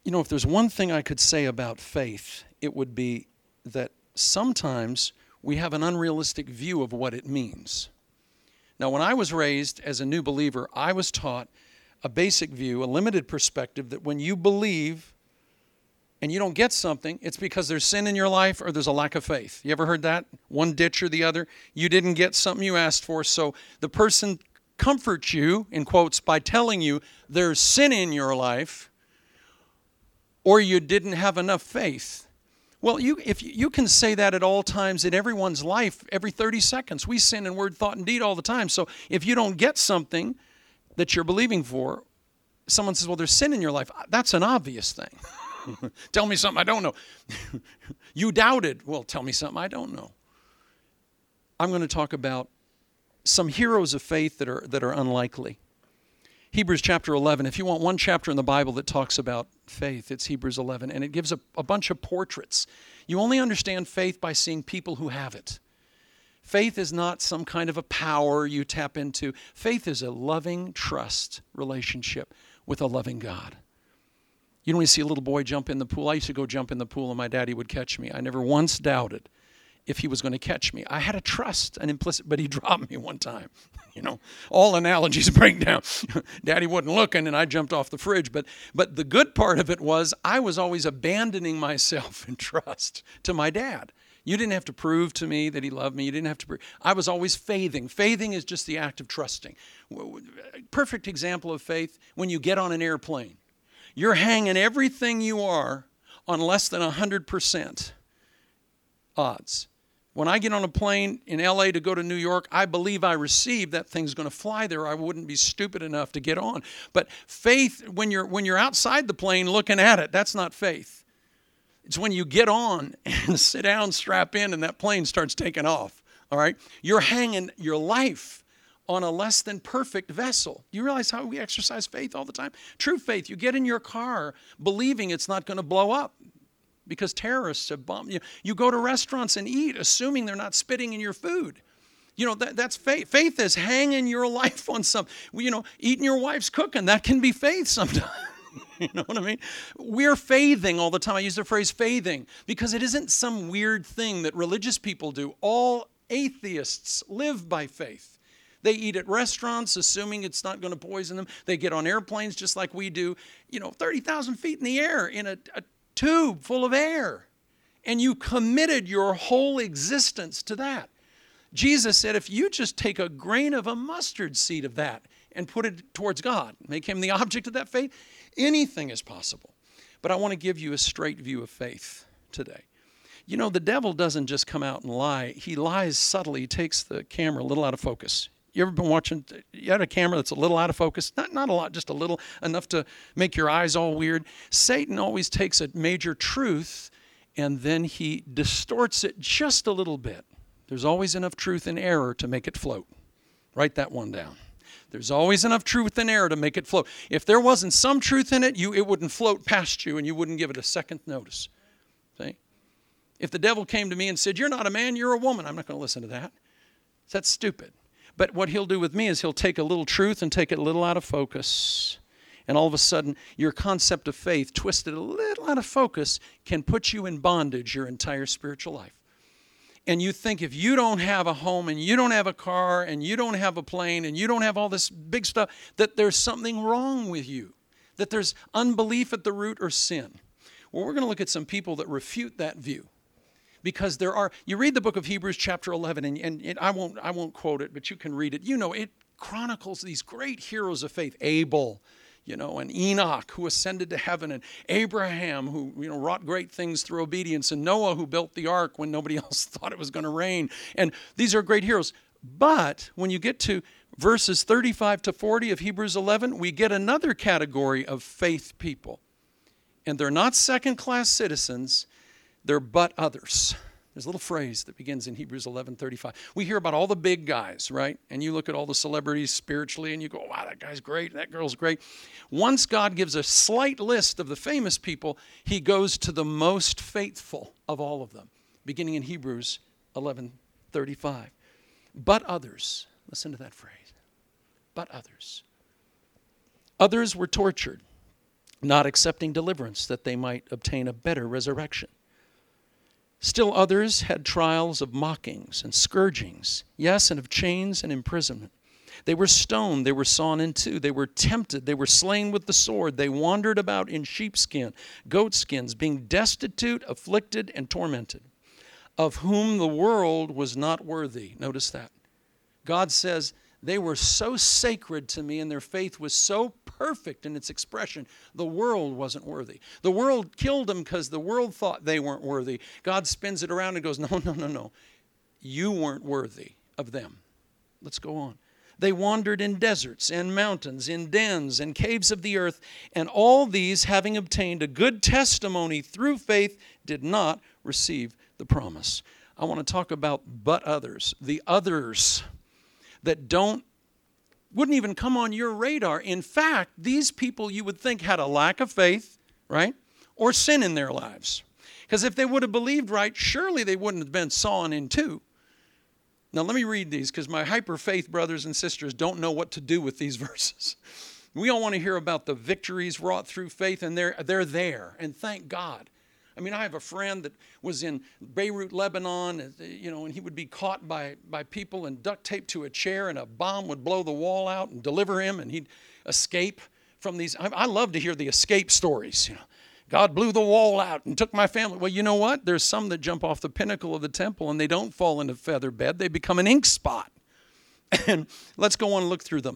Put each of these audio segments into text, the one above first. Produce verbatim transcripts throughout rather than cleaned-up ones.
You know, if there's one thing I could say about faith, it would be that sometimes we have an unrealistic view of what it means. Now, when I was raised as a new believer, I was taught a basic view, a limited perspective, that when you believe and you don't get something, it's because there's sin in your life or there's a lack of faith. You ever heard that? One ditch or the other. You didn't get something you asked for, so the person comforts you, in quotes, by telling you there's sin in your life, or you didn't have enough faith. Well, you, if you, you can say that at all times in everyone's life, every thirty seconds. We sin in word, thought, and deed all the time. So if you don't get something that you're believing for, someone says, well, there's sin in your life. That's an obvious thing. Tell me something I don't know. You doubted. Well, tell me something I don't know. I'm going to talk about some heroes of faith that are that are unlikely. Hebrews chapter eleven. If you want one chapter in the Bible that talks about faith, it's Hebrews eleven, and it gives a, a bunch of portraits. You only understand faith by seeing people who have it. Faith is not some kind of a power you tap into. Faith is a loving trust relationship with a loving God. You don't see a little boy jump in the pool. I used to go jump in the pool and my daddy would catch me. I never once doubted if he was going to catch me. I had a trust, an implicit, but he dropped me one time. You know, all analogies break down. Daddy wasn't looking and I jumped off the fridge. But but the good part of it was I was always abandoning myself in trust to my dad. You didn't have to prove to me that he loved me. You didn't have to prove. I was always faithing. Faithing is just the act of trusting. Perfect example of faith when you get on an airplane. You're hanging everything you are on less than one hundred percent odds. When I get on a plane in L A to go to New York, I believe I received that thing's going to fly there. I wouldn't be stupid enough to get on. But faith, when you're when you're outside the plane looking at it, that's not faith. It's when you get on and sit down, strap in, and that plane starts taking off. All right? You're hanging your life on a less than perfect vessel. You realize how we exercise faith all the time? True faith, you get in your car believing it's not going to blow up because terrorists have bombed you. You go to restaurants and eat assuming they're not spitting in your food. You know, that, that's faith. Faith is hanging your life on something. You know, eating your wife's cooking, that can be faith sometimes. You know what I mean? We're faithing all the time. I use the phrase faithing because it isn't some weird thing that religious people do. All atheists live by faith. They eat at restaurants, assuming it's not going to poison them. They get on airplanes just like we do, you know, thirty thousand feet in the air in a, a tube full of air. And you committed your whole existence to that. Jesus said, if you just take a grain of a mustard seed of that and put it towards God, make him the object of that faith, anything is possible. But I want to give you a straight view of faith today. You know, the devil doesn't just come out and lie. He lies subtly. He takes the camera a little out of focus. You ever been watching, you had a camera that's a little out of focus? Not, not a lot, just a little, enough to make your eyes all weird. Satan always takes a major truth and then he distorts it just a little bit. There's always enough truth in error to make it float. Write that one down. There's always enough truth in error to make it float. If there wasn't some truth in it, you it wouldn't float past you and you wouldn't give it a second notice. See? If the devil came to me and said, you're not a man, you're a woman, I'm not going to listen to that. That's stupid. But what he'll do with me is he'll take a little truth and take it a little out of focus. And all of a sudden, your concept of faith, twisted a little out of focus, can put you in bondage your entire spiritual life. And you think if you don't have a home and you don't have a car and you don't have a plane and you don't have all this big stuff, that there's something wrong with you, that there's unbelief at the root or sin. Well, we're going to look at some people that refute that view. Because there are, you read the book of Hebrews chapter eleven, and, and, and I won't I won't quote it, but you can read it. You know, it chronicles these great heroes of faith. Abel, you know, and Enoch, who ascended to heaven, and Abraham, who, you know, wrought great things through obedience, and Noah, who built the ark when nobody else thought it was going to rain. And these are great heroes. But when you get to verses thirty-five to forty of Hebrews eleven, we get another category of faith people. And they're not second-class citizens. They're but others. There's a little phrase that begins in Hebrews eleven thirty-five. We hear about all the big guys, right? And you look at all the celebrities spiritually and you go, wow, that guy's great, that girl's great. Once God gives a slight list of the famous people, he goes to the most faithful of all of them, beginning in Hebrews eleven thirty-five. But others, listen to that phrase, but others. Others were tortured. not accepting deliverance that they might obtain a better resurrection. Still others had trials of mockings and scourgings, yes, and of chains and imprisonment. They were stoned, they were sawn in two, they were tempted, they were slain with the sword, they wandered about in sheepskin, goatskins, being destitute, afflicted, and tormented, of whom the world was not worthy. Notice that. God says, they were so sacred to me and their faith was so perfect in its expression, the world wasn't worthy. The world killed them because the world thought they weren't worthy. God spins it around and goes, no, no, no, no. You weren't worthy of them. Let's go on. They wandered in deserts and mountains, in dens and caves of the earth, and all these, having obtained a good testimony through faith, did not receive the promise. I want to talk about but others, the others that don't, wouldn't even come on your radar. In fact, these people you would think had a lack of faith, right? Or sin in their lives. Because if they would have believed right, surely they wouldn't have been sawn in two. Now let me read these because my hyper faith brothers and sisters don't know what to do with these verses. We all want to hear about the victories wrought through faith, and they're, they're there, and thank God. I mean, I have a friend that was in Beirut, Lebanon, you know, and he would be caught by, by people and duct taped to a chair, and a bomb would blow the wall out and deliver him, and he'd escape from these. I, I love to hear the escape stories. You know, God blew the wall out and took my family. Well, you know what? There's some that jump off the pinnacle of the temple, and they don't fall into feather bed. They become an ink spot. And let's go on and look through them.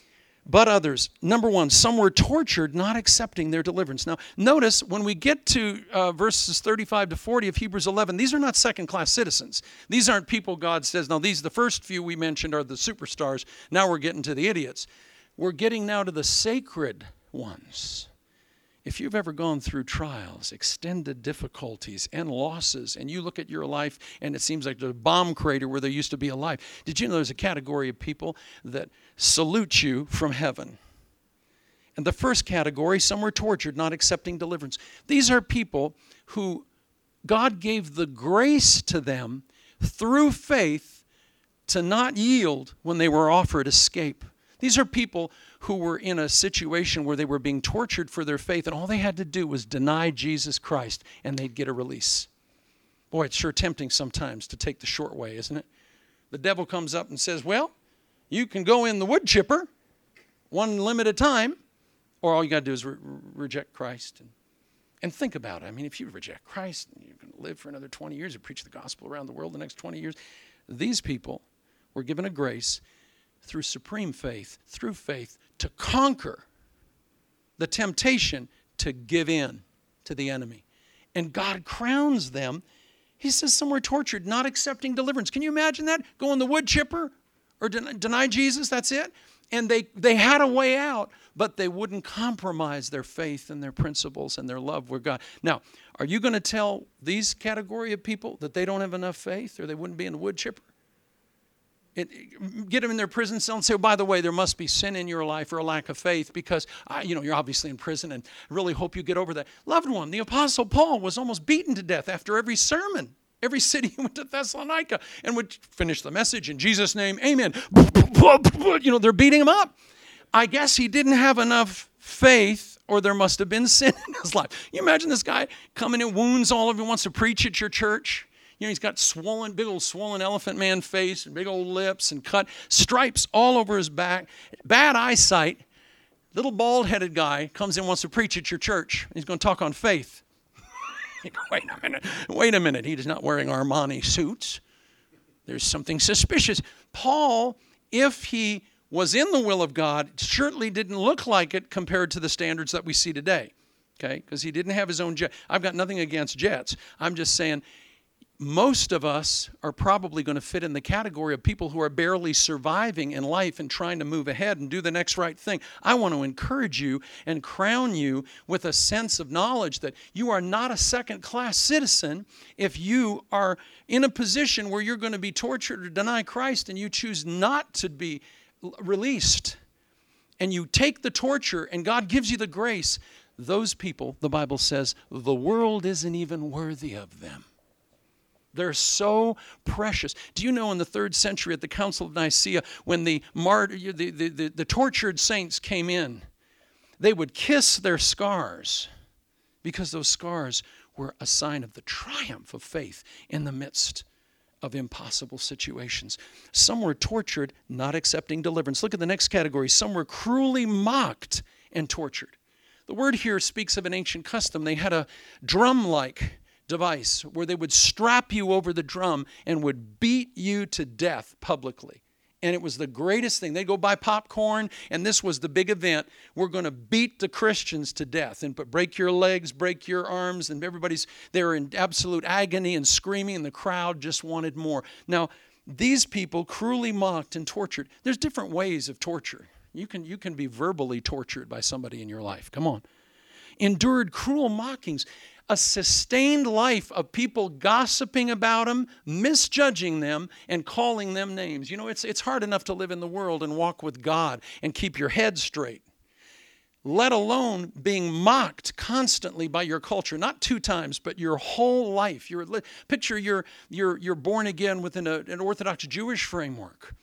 But others, number one, some were tortured, not accepting their deliverance. Now, notice when we get to uh, verses thirty-five to forty of Hebrews eleven, these are not second-class citizens. These aren't people God says, now these, the first few we mentioned are the superstars. Now we're getting to the idiots. We're getting now to the sacred ones. If you've ever gone through trials, extended difficulties, and losses, and you look at your life and it seems like there's a bomb crater where there used to be a life, did you know there's a category of people that salute you from heaven? And the first category, some were tortured, not accepting deliverance. These are people who God gave the grace to them through faith to not yield when they were offered escape. These are people who were in a situation where they were being tortured for their faith, and all they had to do was deny Jesus Christ, and they'd get a release. Boy, it's sure tempting sometimes to take the short way, isn't it? The devil comes up and says, well, you can go in the wood chipper one limited time, or all you got to do is re- reject Christ. And, and think about it. I mean, if you reject Christ, and you're going to live for another twenty years and preach the gospel around the world the next twenty years. These people were given a grace through supreme faith, through faith, to conquer the temptation to give in to the enemy. And God crowns them. He says some were tortured, not accepting deliverance. Can you imagine that? Go in the wood chipper or den- deny Jesus, that's it? And they, they had a way out, but they wouldn't compromise their faith and their principles and their love with God. Now, are you going to tell these category of people that they don't have enough faith or they wouldn't be in the wood chipper? It, get them in their prison cell and say, oh, by the way, there must be sin in your life or a lack of faith because, uh, you know, you're obviously in prison and I really hope you get over that. Loved one, the Apostle Paul was almost beaten to death after every sermon. Every city he went to Thessalonica and would finish the message in Jesus' name, amen. You know, they're beating him up. I guess he didn't have enough faith or there must have been sin in his life. You imagine this guy coming in wounds all over, wants to preach at your church. You know, he's got swollen, big old swollen elephant man face and big old lips and cut stripes all over his back. Bad eyesight. Little bald-headed guy comes in, wants to preach at your church. He's going to talk on faith. You go, wait a minute. Wait a minute. He is not wearing Armani suits. There's something suspicious. Paul, if he was in the will of God, certainly didn't look like it compared to the standards that we see today. Okay? Because he didn't have his own jet. I've got nothing against jets. I'm just saying, most of us are probably going to fit in the category of people who are barely surviving in life and trying to move ahead and do the next right thing. I want to encourage you and crown you with a sense of knowledge that you are not a second-class citizen if you are in a position where you're going to be tortured or deny Christ and you choose not to be released. And you take the torture and God gives you the grace. Those people, the Bible says, the world isn't even worthy of them. They're so precious. Do you know in the third century at the Council of Nicaea, when the, mart- the, the, the, the tortured saints came in, they would kiss their scars because those scars were a sign of the triumph of faith in the midst of impossible situations. Some were tortured, not accepting deliverance. Look at the next category. Some were cruelly mocked and tortured. The word here speaks of an ancient custom. They had a drum-like device where they would strap you over the drum and would beat you to death publicly. And it was the greatest thing. They'd go buy popcorn, and this was the big event. We're going to beat the Christians to death and break your legs, break your arms, and everybody's, they were in absolute agony and screaming, and the crowd just wanted more. Now, these people cruelly mocked and tortured. There's different ways of torture. You can, you can be verbally tortured by somebody in your life. Come on. Endured cruel mockings. A sustained life of people gossiping about them, misjudging them, and calling them names. You know, it's, it's hard enough to live in the world and walk with God and keep your head straight, let alone being mocked constantly by your culture. Not two times, but your whole life. You're, picture you're, you're, you're born again within a, an Orthodox Jewish framework.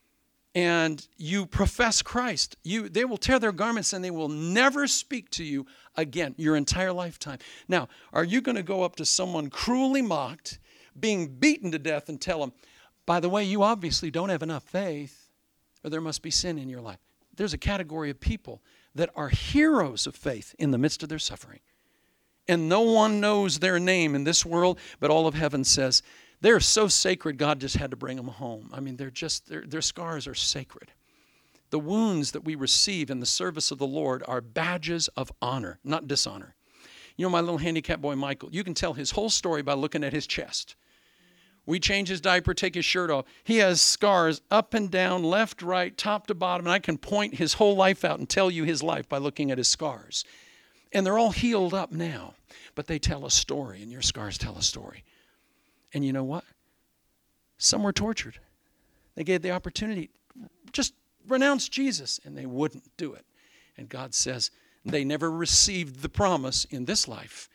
And you profess Christ. You, they will tear their garments and they will never speak to you again your entire lifetime. Now, are you going to go up to someone cruelly mocked, being beaten to death, and tell them, by the way, you obviously don't have enough faith, or there must be sin in your life? There's a category of people that are heroes of faith in the midst of their suffering. And no one knows their name in this world, but all of heaven says, they're so sacred, God just had to bring them home. I mean, they're just, their their scars are sacred. The wounds that we receive in the service of the Lord are badges of honor, not dishonor. You know, my little handicapped boy, Michael, you can tell his whole story by looking at his chest. We change his diaper, take his shirt off. He has scars up and down, left, right, top to bottom, and I can point his whole life out and tell you his life by looking at his scars. And they're all healed up now, but they tell a story, and your scars tell a story. And you know what? Some were tortured. They gave the opportunity, just renounce Jesus, and they wouldn't do it. And God says they never received the promise in this life,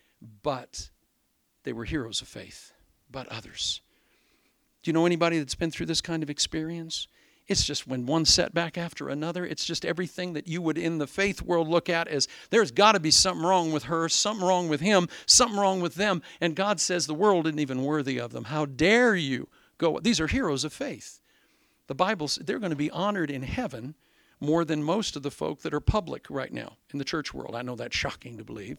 but they were heroes of faith, but others. Do you know anybody that's been through this kind of experience? It's just when one setback after another, it's just everything that you would in the faith world look at as there's got to be something wrong with her, something wrong with him, something wrong with them. And God says the world isn't even worthy of them. How dare you go? These are heroes of faith. The Bible says they're going to be honored in heaven more than most of the folk that are public right now in the church world. I know that's shocking to believe.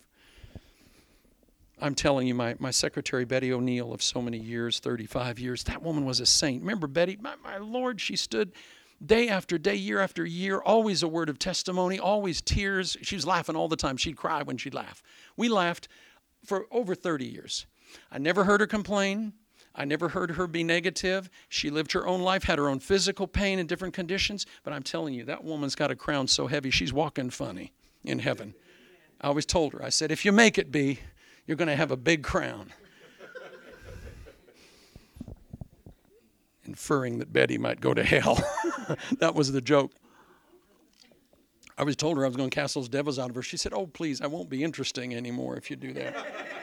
I'm telling you, my, my secretary, Betty O'Neill, of so many years, thirty-five years, that woman was a saint. Remember Betty? My, my Lord, she stood day after day, year after year, always a word of testimony, always tears. She was laughing all the time. She'd cry when she'd laugh. We laughed for over thirty years. I never heard her complain. I never heard her be negative. She lived her own life, had her own physical pain in different conditions. But I'm telling you, that woman's got a crown so heavy, she's walking funny in heaven. I always told her, I said, if you make it, B, you're going to have a big crown. Inferring that Betty might go to hell. That was the joke. I was told her I was going to cast those devils out of her. She said, oh, please, I won't be interesting anymore if you do that.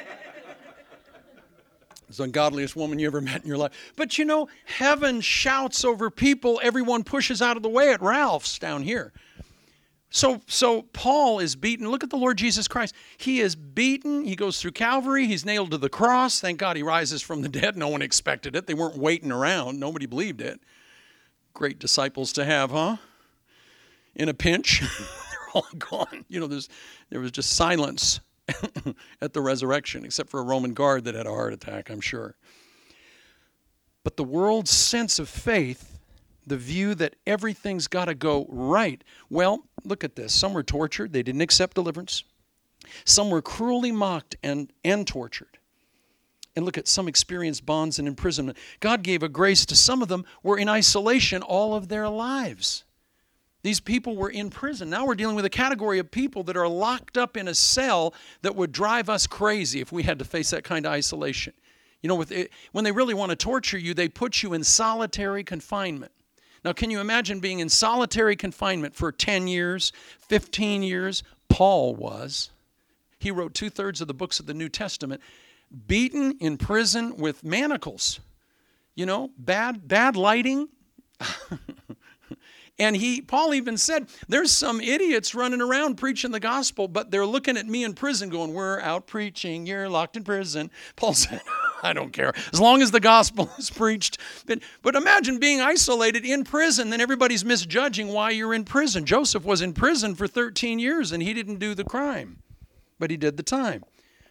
It's the ungodliest woman you ever met in your life. But you know, heaven shouts over people everyone pushes out of the way at Ralph's down here. So, so Paul is beaten. Look at the Lord Jesus Christ. He is beaten. He goes through Calvary. He's nailed to the cross. Thank God he rises from the dead. No one expected it. They weren't waiting around. Nobody believed it. Great disciples to have, huh? In a pinch, they're all gone. You know, there's, there was just silence at the resurrection, except for a Roman guard that had a heart attack, I'm sure. But the world's sense of faith, the view that everything's got to go right. Well, look at this. Some were tortured. They didn't accept deliverance. Some were cruelly mocked and, and tortured. And look at some experienced bonds and imprisonment. God gave a grace to some of them who were in isolation all of their lives. These people were in prison. Now we're dealing with a category of people that are locked up in a cell that would drive us crazy if we had to face that kind of isolation. You know, with it, when they really want to torture you, they put you in solitary confinement. Now, can you imagine being in solitary confinement for ten years, fifteen years? Paul was. He wrote two-thirds of the books of the New Testament, beaten in prison with manacles. You know, bad, bad lighting. And he, Paul even said, there's some idiots running around preaching the gospel, but they're looking at me in prison going, we're out preaching, you're locked in prison. Paul said, I don't care, as long as the gospel is preached. But, but imagine being isolated in prison, then everybody's misjudging why you're in prison. Joseph was in prison for thirteen years, and he didn't do the crime, but he did the time.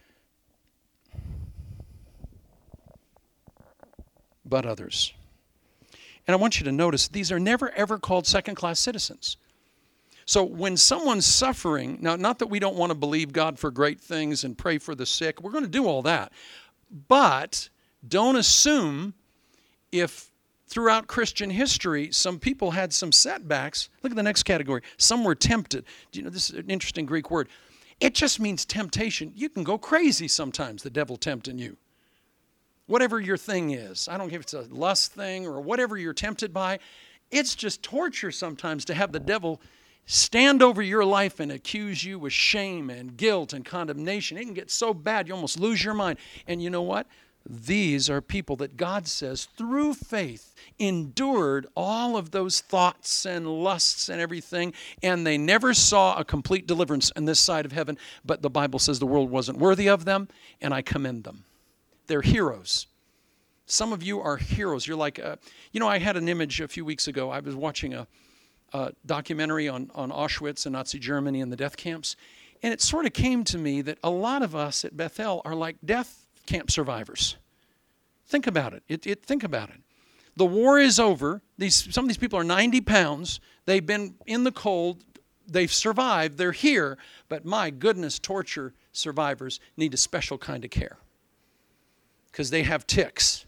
But others. And I want you to notice, these are never, ever called second-class citizens. So when someone's suffering, now, not that we don't want to believe God for great things and pray for the sick. We're going to do all that. But don't assume if throughout Christian history some people had some setbacks. Look at the next category. Some were tempted. Do you know, this is an interesting Greek word. It just means temptation. You can go crazy sometimes, the devil tempting you. Whatever your thing is, I don't care if it's a lust thing or whatever you're tempted by, it's just torture sometimes to have the devil stand over your life and accuse you with shame and guilt and condemnation. It can get so bad you almost lose your mind. And you know what? These are people that God says through faith endured all of those thoughts and lusts and everything, and they never saw a complete deliverance on this side of heaven, but the Bible says the world wasn't worthy of them, and I commend them. They're heroes. Some of you are heroes. You're like, uh, you know, I had an image a few weeks ago. I was watching a, a documentary on, on Auschwitz and Nazi Germany and the death camps. And it sort of came to me that a lot of us at Bethel are like death camp survivors. Think about it. It, it. Think about it. The war is over. These, some of these people are ninety pounds. They've been in the cold. They've survived. They're here. But my goodness, torture survivors need a special kind of care. Because they have ticks.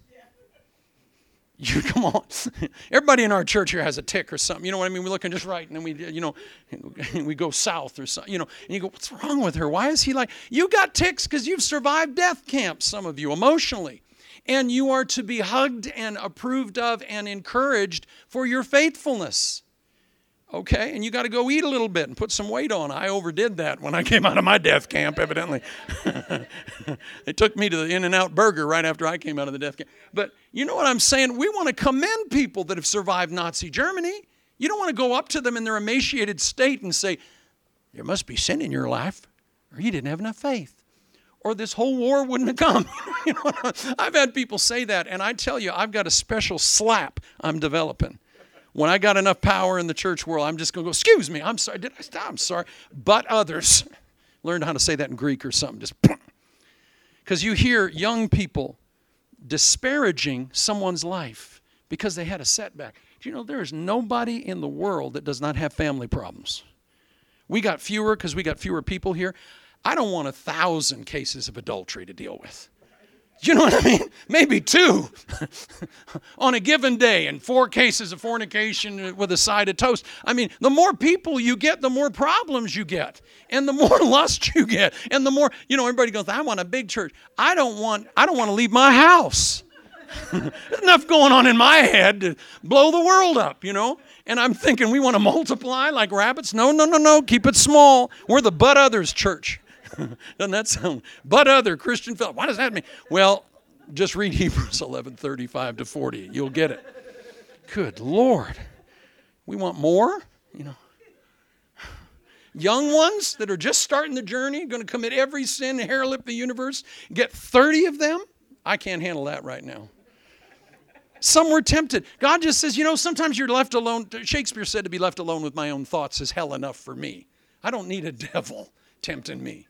You come on. Everybody in our church here has a tick or something. You know what I mean? We're looking just right, and then we, you know, we go south or something. You know, and you go, what's wrong with her? Why is he like? You got ticks because you've survived death camps. Some of you emotionally, and you are to be hugged and approved of and encouraged for your faithfulness. Okay, and you got to go eat a little bit and put some weight on. I overdid that when I came out of my death camp, evidently. They took me to the In-N-Out Burger right after I came out of the death camp. But you know what I'm saying? We want to commend people that have survived Nazi Germany. You don't want to go up to them in their emaciated state and say, there must be sin in your life, or you didn't have enough faith, or this whole war wouldn't have come. You know, I've had people say that, and I tell you, I've got a special slap I'm developing. When I got enough power in the church world, I'm just going to go, excuse me, I'm sorry. Did I stop? I'm sorry. But others. Learned how to say that in Greek or something. Just because you hear young people disparaging someone's life because they had a setback. Do you know there is nobody in the world that does not have family problems? We got fewer because we got fewer people here. I don't want a thousand cases of adultery to deal with. You know what I mean? Maybe two on a given day and four cases of fornication with a side of toast. I mean, the more people you get, the more problems you get and the more lust you get and the more, you know, everybody goes, I want a big church. I don't want, I don't want to leave my house. There's enough going on in my head to blow the world up, you know? And I'm thinking we want to multiply like rabbits. No, no, no, no. Keep it small. We're the but others church. Doesn't that sound? But other Christian fellow. What does that mean? Well, just read Hebrews eleven, thirty-five to forty. You'll get it. Good Lord. We want more, you know. Young ones that are just starting the journey, going to commit every sin, hair lip the universe, get thirty of them. I can't handle that right now. Some were tempted. God just says, you know, sometimes you're left alone. Shakespeare said to be left alone with my own thoughts is hell enough for me. I don't need a devil tempting me.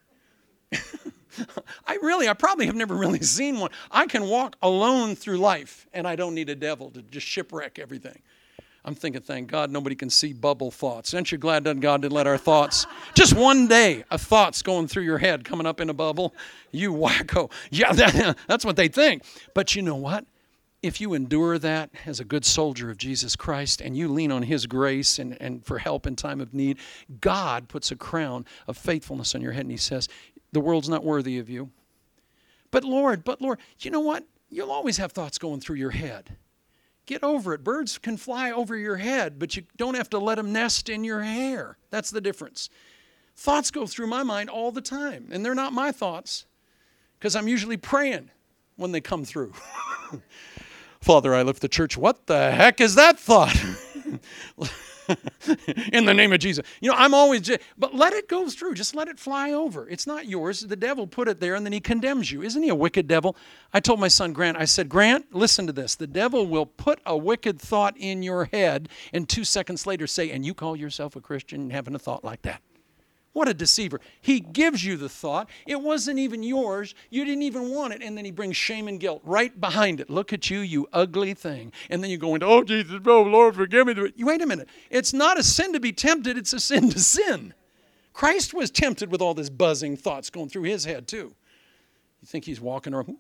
I really, I probably have never really seen one. I can walk alone through life, and I don't need a devil to just shipwreck everything. I'm thinking, thank God nobody can see bubble thoughts. Aren't you glad that God didn't let our thoughts, just one day of thoughts going through your head, coming up in a bubble? You wacko. Yeah, that, that's what they think. But you know what? If you endure that as a good soldier of Jesus Christ and you lean on His grace and, and for help in time of need, God puts a crown of faithfulness on your head and He says, the world's not worthy of you. But Lord, but Lord, you know what? You'll always have thoughts going through your head. Get over it. Birds can fly over your head, but you don't have to let them nest in your hair. That's the difference. Thoughts go through my mind all the time, and they're not my thoughts because I'm usually praying when they come through. Father, I lift the church. What the heck is that thought? In the name of Jesus. You know, I'm always, just, but let it go through. Just let it fly over. It's not yours. The devil put it there and then he condemns you. Isn't he a wicked devil? I told my son Grant, I said, Grant, listen to this. The devil will put a wicked thought in your head and two seconds later say, and you call yourself a Christian having a thought like that. What a deceiver. He gives you the thought. It wasn't even yours. You didn't even want it. And then he brings shame and guilt right behind it. Look at you, you ugly thing. And then you go into, oh, Jesus, oh, Lord, forgive me. Wait a minute. It's not a sin to be tempted. It's a sin to sin. Christ was tempted with all this buzzing thoughts going through his head too. You think he's walking around,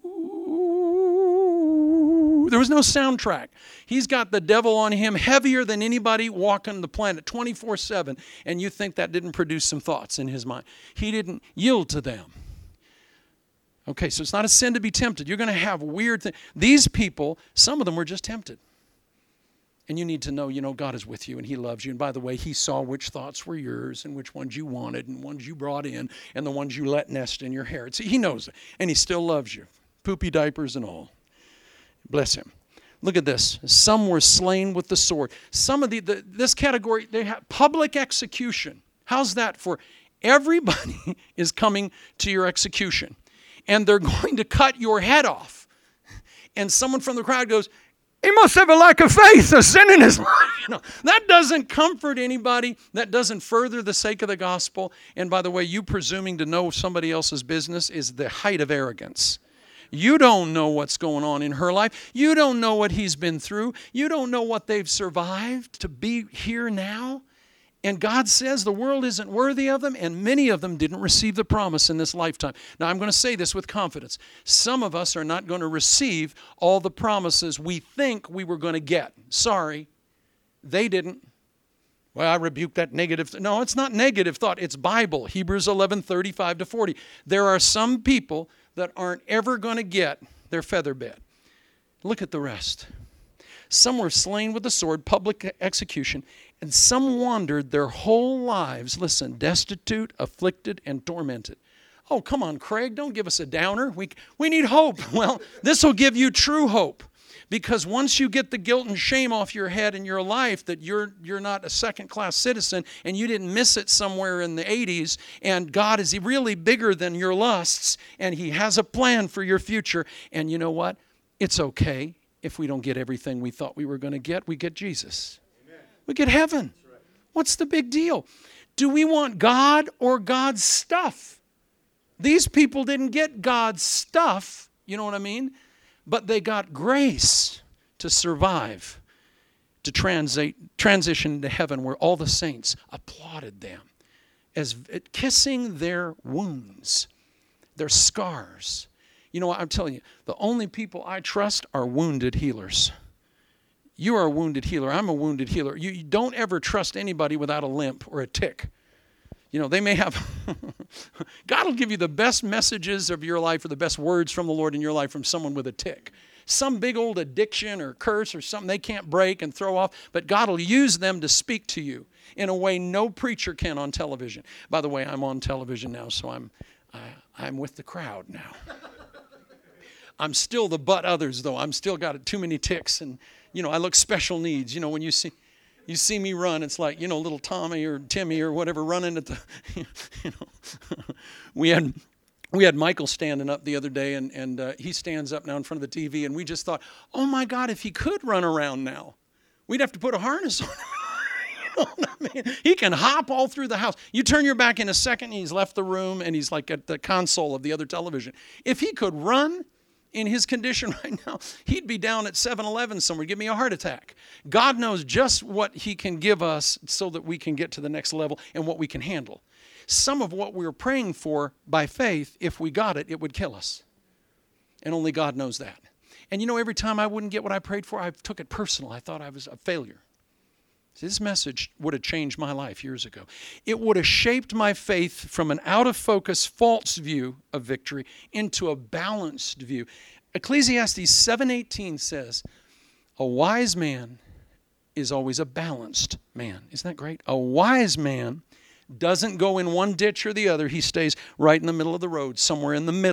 ooh, there was no soundtrack. He's got the devil on him heavier than anybody walking the planet twenty-four seven. And you think that didn't produce some thoughts in his mind. He didn't yield to them. Okay, so it's not a sin to be tempted. You're going to have weird things. These people, some of them were just tempted. And you need to know, you know, God is with you and he loves you. And by the way, he saw which thoughts were yours and which ones you wanted and ones you brought in and the ones you let nest in your hair. It's, he knows it. And he still loves you. Poopy diapers and all. Bless him. Look at this. Some were slain with the sword. Some of the, the this category, they have public execution. How's that for everybody is coming to your execution and they're going to cut your head off. And someone from the crowd goes, he must have a lack of faith, a sin in his life. You know, that doesn't comfort anybody. That doesn't further the sake of the gospel. And by the way, you presuming to know somebody else's business is the height of arrogance. You don't know what's going on in her life. You don't know what he's been through. You don't know what they've survived to be here now. And God says the world isn't worthy of them, and many of them didn't receive the promise in this lifetime. Now, I'm going to say this with confidence. Some of us are not going to receive all the promises we think we were going to get. Sorry, they didn't. Well, I rebuke that negative. Th- no, it's not negative thought. It's Bible, Hebrews eleven, thirty-five to forty. There are some people that aren't ever going to get their feather bed. Look at the rest. Some were slain with the sword, public execution, and some wandered their whole lives, listen, destitute, afflicted, and tormented. Oh, come on, Craig, don't give us a downer. We, we need hope. Well, this will give you true hope. Because once you get the guilt and shame off your head in your life that you're you're not a second-class citizen and you didn't miss it somewhere in the eighties, and God is really bigger than your lusts, and he has a plan for your future, and you know what? It's okay. If we don't get everything we thought we were going to get, we get Jesus. Amen. We get heaven. Right. What's the big deal? Do we want God or God's stuff? These people didn't get God's stuff, you know what I mean? But they got grace to survive, to transit, transition to heaven where all the saints applauded them as kissing their wounds, their scars. You know what, I'm telling you, the only people I trust are wounded healers. You are a wounded healer. I'm a wounded healer. You, you don't ever trust anybody without a limp or a tick. You know, they may have, God will give you the best messages of your life or the best words from the Lord in your life from someone with a tick. Some big old addiction or curse or something they can't break and throw off, but God will use them to speak to you in a way no preacher can on television. By the way, I'm on television now, so I'm, I, I'm with the crowd now. I'm still the but others, though. I'm still got too many ticks, and, you know, I look special needs. You know, when you see you see me run, it's like, you know, little Tommy or Timmy or whatever running at the, you know. we had we had Michael standing up the other day, and, and uh, he stands up now in front of the T V, and we just thought, oh, my God, if he could run around now, we'd have to put a harness on him. You know what I mean? He can hop all through the house. You turn your back in a second, and he's left the room, and he's like at the console of the other television. If he could run in his condition right now, he'd be down at seven eleven somewhere, give me a heart attack. God knows just what he can give us so that we can get to the next level and what we can handle. Some of what we were praying for by faith, if we got it, it would kill us. And only God knows that. And you know, every time I wouldn't get what I prayed for, I took it personal. I thought I was a failure. See, this message would have changed my life years ago. It would have shaped my faith from an out-of-focus, false view of victory into a balanced view. Ecclesiastes seven eighteen says, a wise man is always a balanced man. Isn't that great? A wise man doesn't go in one ditch or the other. He stays right in the middle of the road, somewhere in the middle.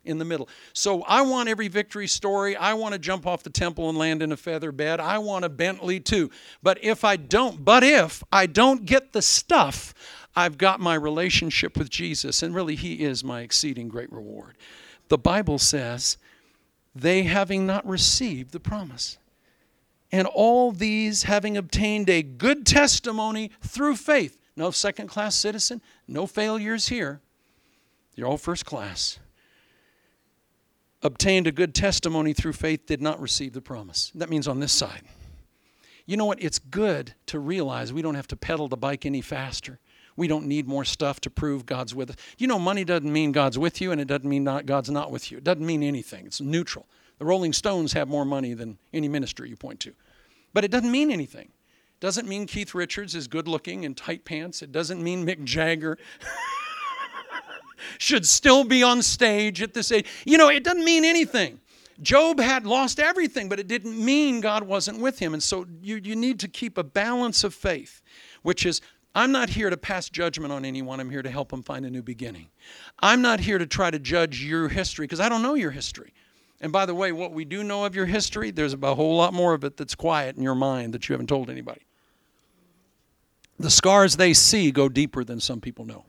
in the middle. So I want every victory story. I want to jump off the temple and land in a feather bed. I want a Bentley too. But if I don't, but if I don't get the stuff, I've got my relationship with Jesus, and really He is my exceeding great reward. The Bible says, they having not received the promise, and all these having obtained a good testimony through faith. No second-class citizen, no failures here. You're all first class. Obtained a good testimony through faith, did not receive the promise. That means on this side. You know what? It's good to realize we don't have to pedal the bike any faster. We don't need more stuff to prove God's with us. You know, money doesn't mean God's with you, and it doesn't mean not, God's not with you. It doesn't mean anything. It's neutral. The Rolling Stones have more money than any ministry you point to. But it doesn't mean anything. It doesn't mean Keith Richards is good looking in tight pants. It doesn't mean Mick Jagger should still be on stage at this age. You know, it doesn't mean anything. Job had lost everything, but it didn't mean God wasn't with him. And so you, you need to keep a balance of faith, which is, I'm not here to pass judgment on anyone. I'm here to help them find a new beginning. I'm not here to try to judge your history because I don't know your history. And by the way, what we do know of your history, there's a whole lot more of it that's quiet in your mind that you haven't told anybody. The scars they see go deeper than some people know.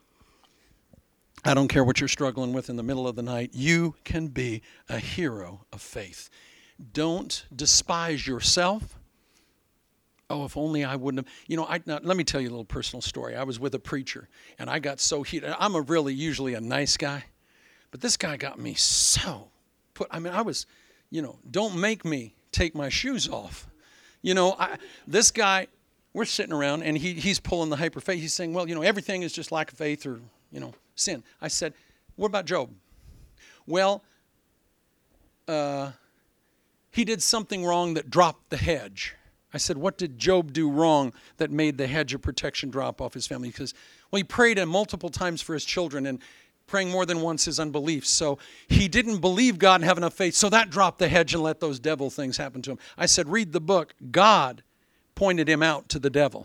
I don't care what you're struggling with in the middle of the night. You can be a hero of faith. Don't despise yourself. Oh, if only I wouldn't have. You know, I, now, let me tell you a little personal story. I was with a preacher, and I got so heated. I'm a really usually a nice guy, but this guy got me so put. I mean, I was, you know, don't make me take my shoes off. You know, I, this guy, we're sitting around, and he he's pulling the hyper faith. He's saying, well, you know, everything is just lack of faith or, you know, sin. I said, what about Job? Well, uh, he did something wrong that dropped the hedge. I said, what did Job do wrong that made the hedge of protection drop off his family? Because, well, he prayed multiple times for his children and praying more than once his unbelief. So he didn't believe God and have enough faith. So that dropped the hedge and let those devil things happen to him. I said, read the book. God pointed him out to the devil.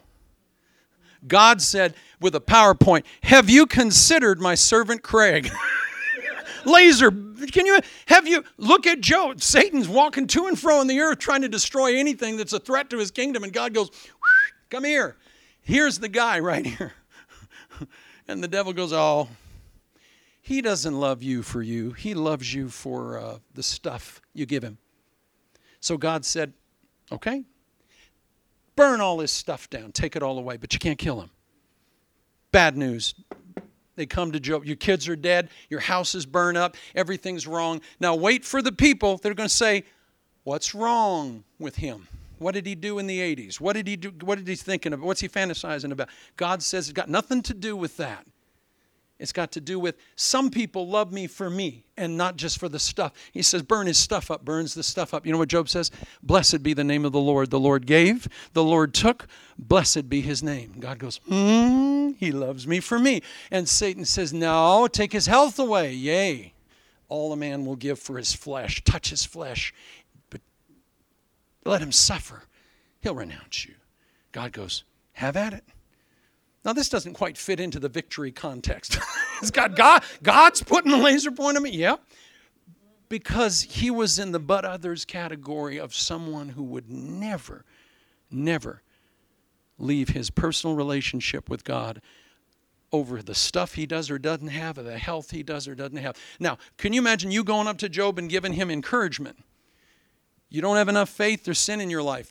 God said with a PowerPoint, have you considered my servant Craig? Laser, can you, have you, look at Job. Satan's walking to and fro on the earth trying to destroy anything that's a threat to his kingdom. And God goes, come here. Here's the guy right here. And the devil goes, oh, he doesn't love you for you. He loves you for uh, the stuff you give him. So God said, okay, burn all this stuff down. Take it all away, but you can't kill him. Bad news. They come to Job. Your kids are dead. Your house is burned up. Everything's wrong. Now wait for the people that are going to say, what's wrong with him? What did he do in the eighties? What did he do? What did he thinking about? What's he fantasizing about? God says it's got nothing to do with that. It's got to do with some people love me for me and not just for the stuff. He says, burn his stuff up, burns the stuff up. You know what Job says? Blessed be the name of the Lord. The Lord gave, the Lord took. Blessed be his name. God goes, hmm, he loves me for me. And Satan says, no, take his health away. Yea, all a man will give for his flesh. Touch his flesh, but let him suffer. He'll renounce you. God goes, have at it. Now, this doesn't quite fit into the victory context. It's got God, God's putting a laser point on me. Yeah. Because he was in the but others category of someone who would never, never leave his personal relationship with God over the stuff he does or doesn't have, or the health he does or doesn't have. Now, can you imagine you going up to Job and giving him encouragement? You don't have enough faith, there's sin in your life.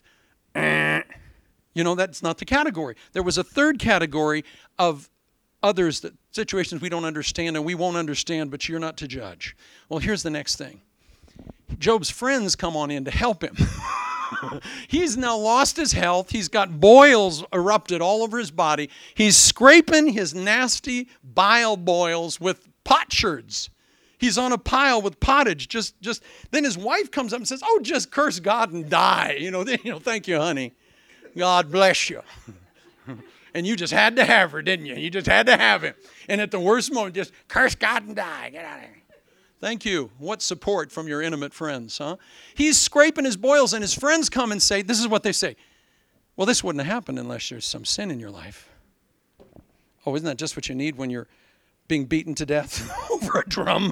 You know, that's not the category. There was a third category of others, that situations we don't understand and we won't understand, but you're not to judge. Well, here's the next thing. Job's friends come on in to help him. He's now lost his health. He's got boils erupted all over his body. He's scraping his nasty bile boils with potsherds. He's on a pile with pottage. Just, just then his wife comes up and says, "Oh, just curse God and die." You know, you know, thank you, honey. God bless you. And you just had to have her, didn't you? You just had to have him. And at the worst moment, just curse God and die. Get out of here. Thank you. What support from your intimate friends, huh? He's scraping his boils, and his friends come and say, this is what they say. Well, this wouldn't have happened unless there's some sin in your life. Oh, isn't that just what you need when you're being beaten to death over a drum.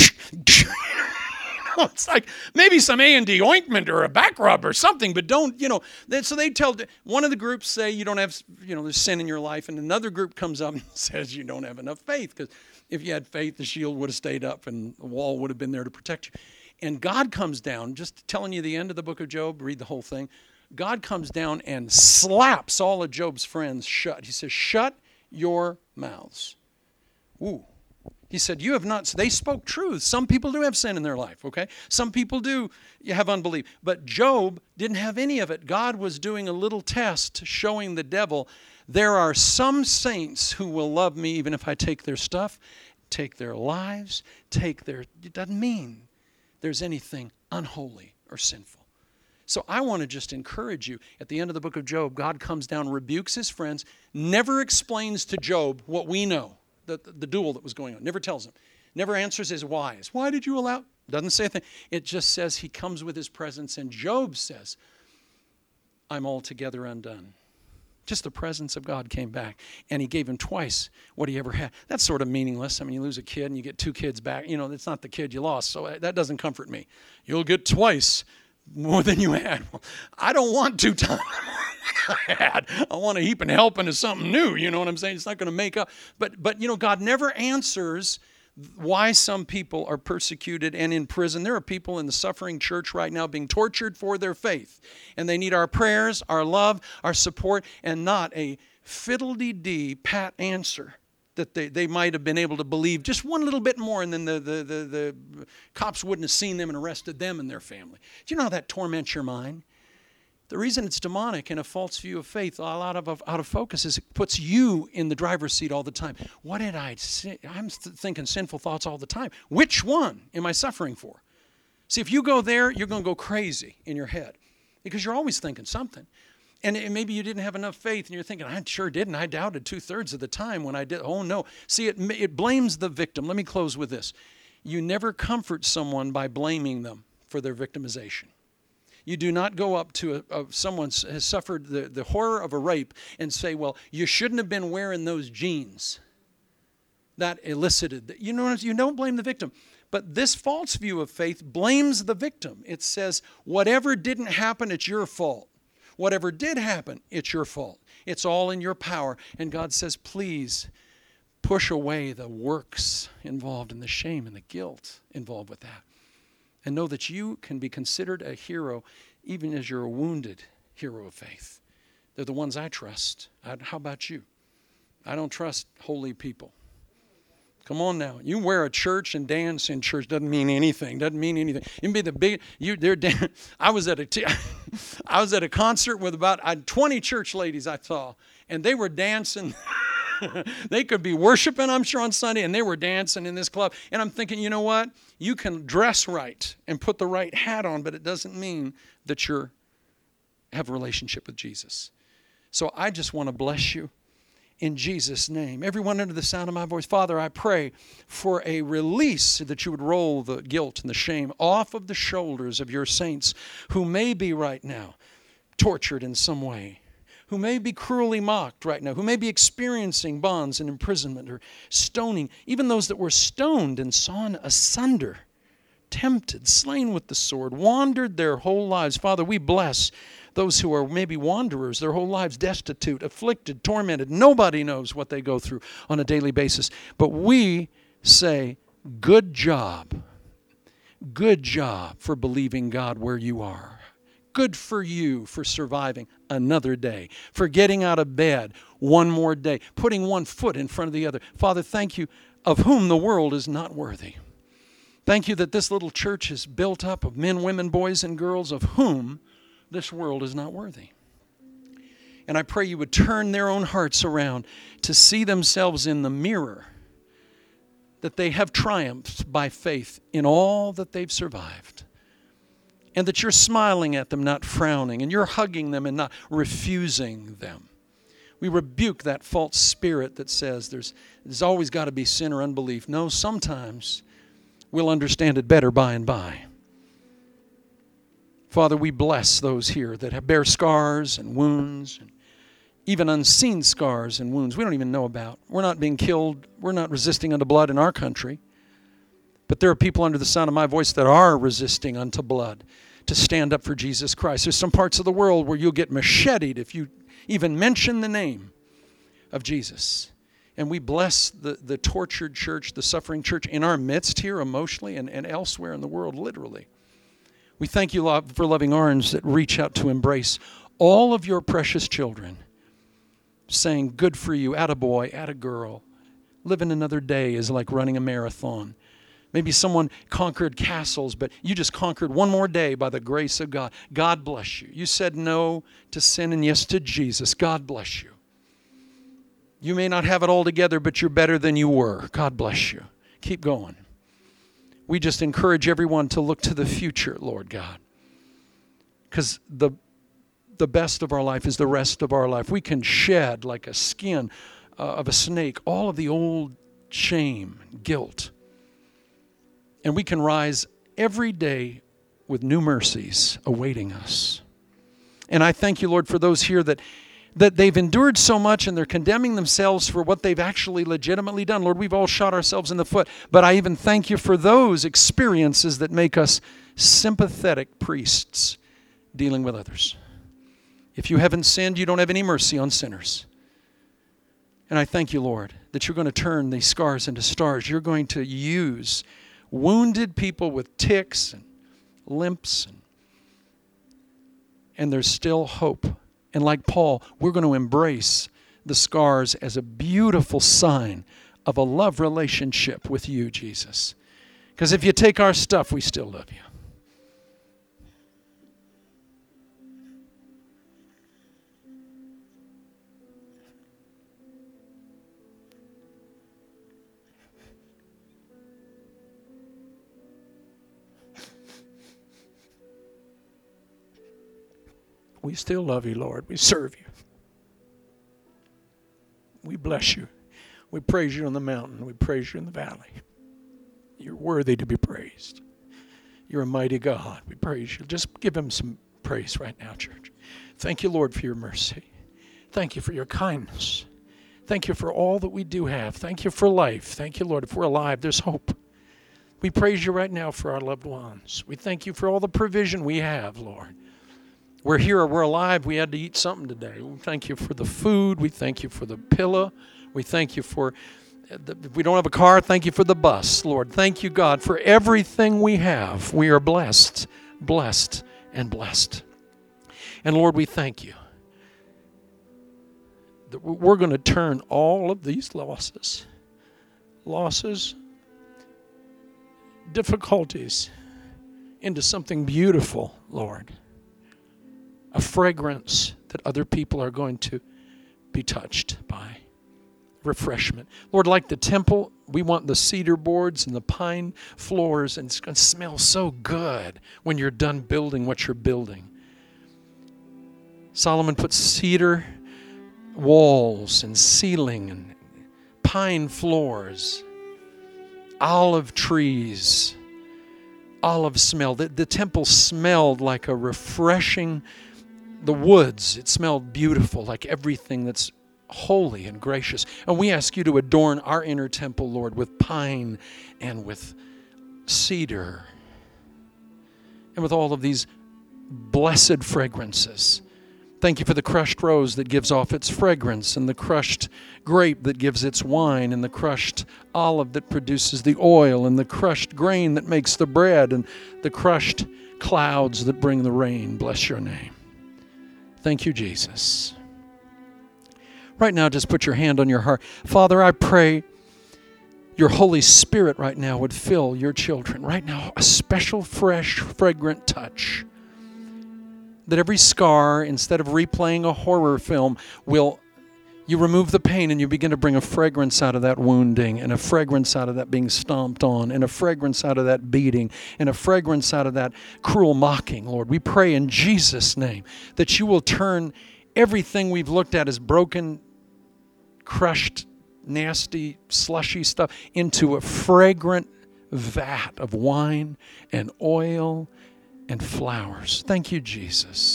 It's like maybe some A and D ointment or a back rub or something, but don't, you know. So they tell, one of the groups say you don't have, you know, there's sin in your life, and another group comes up and says you don't have enough faith, because if you had faith, the shield would have stayed up and the wall would have been there to protect you. And God comes down, just telling you the end of the book of Job, read the whole thing. God comes down and slaps all of Job's friends shut. He says, shut your mouths. Ooh. He said, you have not, they spoke truth. Some people do have sin in their life, okay? Some people do have unbelief. But Job didn't have any of it. God was doing a little test showing the devil, there are some saints who will love me even if I take their stuff, take their lives, take their, it doesn't mean there's anything unholy or sinful. So I want to just encourage you. At the end of the book of Job, God comes down, rebukes his friends, never explains to Job what we know. The, the duel that was going on. Never tells him. Never answers his whys. Why did you allow? Doesn't say a thing. It just says he comes with his presence. And Job says, I'm altogether undone. Just the presence of God came back. And he gave him twice what he ever had. That's sort of meaningless. I mean, you lose a kid and you get two kids back. You know, it's not the kid you lost. So that doesn't comfort me. You'll get twice more than you had. Well, I don't want two times I had. I want a heap and helping of something new. You know what I'm saying? It's not going to make up. But, but you know, God never answers why some people are persecuted and in prison. There are people in the suffering church right now being tortured for their faith. And they need our prayers, our love, our support, and not a fiddle-dee-dee pat answer that they, they might have been able to believe just one little bit more, and then the, the, the, the cops wouldn't have seen them and arrested them and their family. Do you know how that torments your mind? The reason it's demonic and a false view of faith, all out of, out of focus, is it puts you in the driver's seat all the time. What did I say? I'm thinking sinful thoughts all the time. Which one am I suffering for? See, if you go there, you're going to go crazy in your head because you're always thinking something. And maybe you didn't have enough faith, and you're thinking, I sure didn't. I doubted two-thirds of the time when I did. Oh, no. See, it, it blames the victim. Let me close with this. You never comfort someone by blaming them for their victimization. You do not go up to a, a, someone who has suffered the, the horror of a rape and say, well, you shouldn't have been wearing those jeans. That elicited. You know, you don't blame the victim. But this false view of faith blames the victim. It says, whatever didn't happen, it's your fault. Whatever did happen, it's your fault. It's all in your power. And God says, please push away the works involved and the shame and the guilt involved with that. And know that you can be considered a hero even as you're a wounded hero of faith. They're the ones I trust. I, how about you? I don't trust holy people. Come on now. You wear a church and dance in church doesn't mean anything. Doesn't mean anything. You can be the big. You they're. Dan- I was at a. T- I was at a concert with about uh, twenty church ladies I saw, and they were dancing. They could be worshiping, I'm sure, on Sunday, and they were dancing in this club. And I'm thinking, you know what? You can dress right and put the right hat on, but it doesn't mean that you have a relationship with Jesus. So I just want to bless you. In Jesus' name. Everyone under the sound of my voice, Father, I pray for a release that you would roll the guilt and the shame off of the shoulders of your saints who may be right now tortured in some way, who may be cruelly mocked right now, who may be experiencing bonds and imprisonment or stoning, even those that were stoned and sawn asunder, tempted, slain with the sword, wandered their whole lives. Father, we bless those who are maybe wanderers, their whole lives destitute, afflicted, tormented. Nobody knows what they go through on a daily basis. But we say, good job. Good job for believing God where you are. Good for you for surviving another day, for getting out of bed one more day, putting one foot in front of the other. Father, thank you, of whom the world is not worthy. Thank you that this little church is built up of men, women, boys, and girls of whom this world is not worthy. And I pray you would turn their own hearts around to see themselves in the mirror, that they have triumphed by faith in all that they've survived. And that you're smiling at them, not frowning, and you're hugging them and not refusing them. We rebuke that false spirit that says there's, there's always got to be sin or unbelief. No, sometimes we'll understand it better by and by. Father, we bless those here that have bear scars and wounds. And even unseen scars and wounds we don't even know about. We're not being killed. We're not resisting unto blood in our country. But there are people under the sound of my voice that are resisting unto blood to stand up for Jesus Christ. There's some parts of the world where you'll get macheted if you even mention the name of Jesus. And we bless the, the tortured church, the suffering church in our midst here emotionally and, and elsewhere in the world, literally. We thank you for loving arms that reach out to embrace all of your precious children, saying, good for you, attaboy, attagirl. Living another day is like running a marathon. Maybe someone conquered castles, but you just conquered one more day by the grace of God. God bless you. You said no to sin and yes to Jesus. God bless you. You may not have it all together, but you're better than you were. God bless you. Keep going. We just encourage everyone to look to the future, Lord God. Because the, the best of our life is the rest of our life. We can shed like a skin uh, of a snake all of the old shame, guilt. And we can rise every day with new mercies awaiting us. And I thank you, Lord, for those here that that they've endured so much and they're condemning themselves for what they've actually legitimately done. Lord, we've all shot ourselves in the foot. But I even thank you for those experiences that make us sympathetic priests dealing with others. If you haven't sinned, you don't have any mercy on sinners. And I thank you, Lord, that you're going to turn these scars into stars. You're going to use wounded people with ticks and limps, and, and there's still hope. And like Paul, we're going to embrace the scars as a beautiful sign of a love relationship with you, Jesus. Because if you take our stuff, we still love you. We still love you, Lord. We serve you. We bless you. We praise you on the mountain. We praise you in the valley. You're worthy to be praised. You're a mighty God. We praise you. Just give him some praise right now, church. Thank you, Lord, for your mercy. Thank you for your kindness. Thank you for all that we do have. Thank you for life. Thank you, Lord. If we're alive, there's hope. We praise you right now for our loved ones. We thank you for all the provision we have, Lord. We're here, we're alive, we had to eat something today. We thank you for the food. We thank you for the pillow. We thank you for, the, if we don't have a car, thank you for the bus, Lord. Thank you, God, for everything we have. We are blessed, blessed, and blessed. And Lord, we thank you that we're going to turn all of these losses, losses, difficulties into something beautiful, Lord. A fragrance that other people are going to be touched by. Refreshment. Lord, like the temple, we want the cedar boards and the pine floors, and it's going to smell so good when you're done building what you're building. Solomon put cedar walls and ceiling and pine floors, olive trees, olive smell. The, the temple smelled like a refreshing The woods, it smelled beautiful, like everything that's holy and gracious. And we ask you to adorn our inner temple, Lord, with pine and with cedar and with all of these blessed fragrances. Thank you for the crushed rose that gives off its fragrance, and the crushed grape that gives its wine, and the crushed olive that produces the oil, and the crushed grain that makes the bread, and the crushed clouds that bring the rain. Bless your name. Thank you, Jesus. Right now, just put your hand on your heart. Father, I pray your Holy Spirit right now would fill your children. Right now, a special, fresh, fragrant touch. That every scar, instead of replaying a horror film, will you remove the pain and you begin to bring a fragrance out of that wounding, and a fragrance out of that being stomped on, and a fragrance out of that beating, and a fragrance out of that cruel mocking, Lord. We pray in Jesus' name that you will turn everything we've looked at as broken, crushed, nasty, slushy stuff into a fragrant vat of wine and oil and flowers. Thank you, Jesus.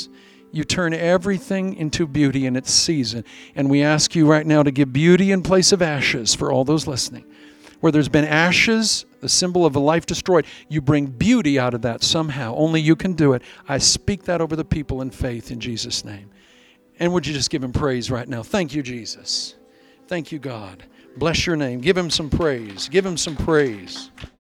You turn everything into beauty in its season. And we ask you right now to give beauty in place of ashes for all those listening. Where there's been ashes, the symbol of a life destroyed, you bring beauty out of that somehow. Only you can do it. I speak that over the people in faith in Jesus' name. And would you just give him praise right now? Thank you, Jesus. Thank you, God. Bless your name. Give him some praise. Give him some praise.